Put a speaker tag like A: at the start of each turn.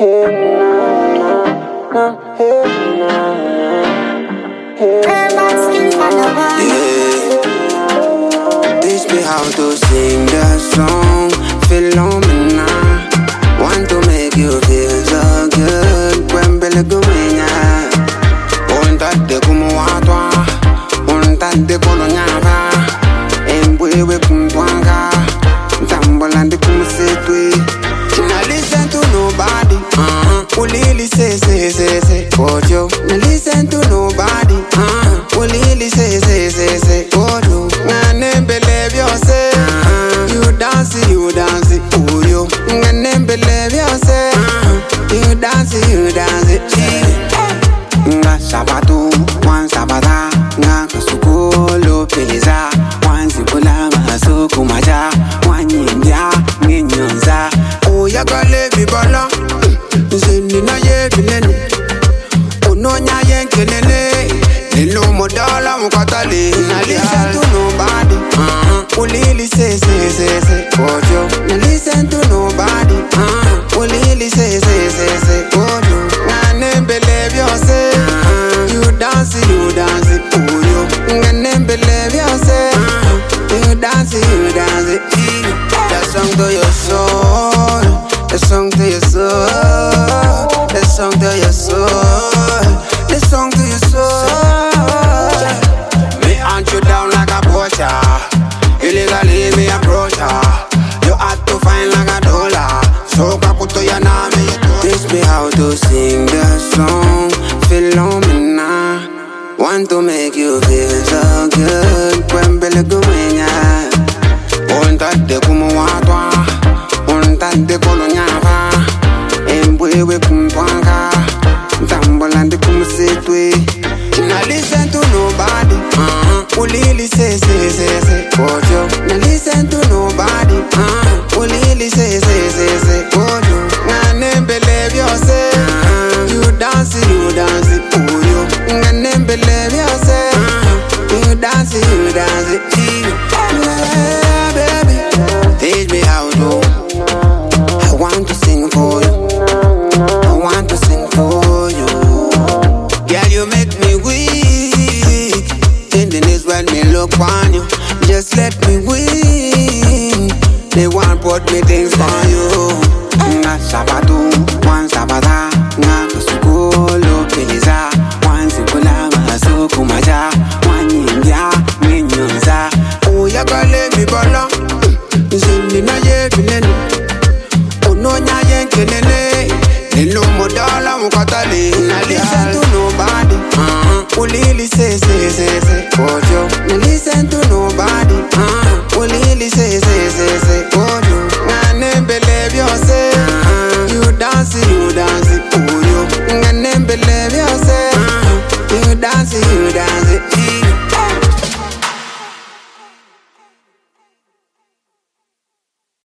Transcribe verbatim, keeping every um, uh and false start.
A: Teach me how to sing the song, Philomena. Want to make you feel so good. Kwembele kumenya, ontade kumuwatwa, ontade kolonyava, embwewe kumtwanga, ntambolande kumusetwe. Now listen to nobody, uh-huh. Ulili say say say say, Kojo. Now listen to nobody, uh-huh. Ulili say say say say, Kojo. Ngane believe yourself, uh-huh. You dance, you dance, oh yo. Ngane believe yourself, uh-huh. You dance, you dance, nga sabatu, wan sabata, nga kasukolo peliza, wan zibula masuku maja, wan nyinja, nginyonza. Ya gale bibala, zini na ye binene, ononya ye kenene, nilo modala mukatale. Na listen to nobody, uh-huh. Ulili say say say say, Kojo. Na listen to nobody, uh-huh. Ulili say say say say, Kojo. Ngane believe yourself, uh-huh. You dance, you dance, oh yo. Ngane believe yourself, uh-huh. You dance, you dance, that song to your soul. The song to your soul, the song to your soul, the song to your soul. Me hunt you down like a poacher, illegally me approach her. You had to find like a dollar, so kaputo ya name. Teach me how to sing the song, Philomena. Want to make you feel so good, Kwembele kumenya, ontade kumuwatwa, ontade kolonyava, embwewe kumtwanga, ntambolande kumusetwe. Now listen to nobody, uh-huh. Ulili say say say say, Kojo. Now listen to nobody, uh-huh. Ulili say say say say, Kojo. Ngane believe yourself, uh-huh. You dance, you dance, oh yo. Ngane believe yourself, uh-huh. You dance, you dance, yeah, baby. Teach me how to. I want to sing for you. I want to sing for you. Girl, you make me weak. In the days when me look on you, just let me win. They want put me things for you. Nga sabatu, wan sabata, nga kasukolo peliza, wan zibula masuku maja, wan nyinja, nginyonza. Oh ya gale mi bala, zini na ye binene, ononya ye kenene, nilo modala mukatale. Na listen to nobody, uh-huh. Ulili say say say say, Kojo. Na listen to nobody.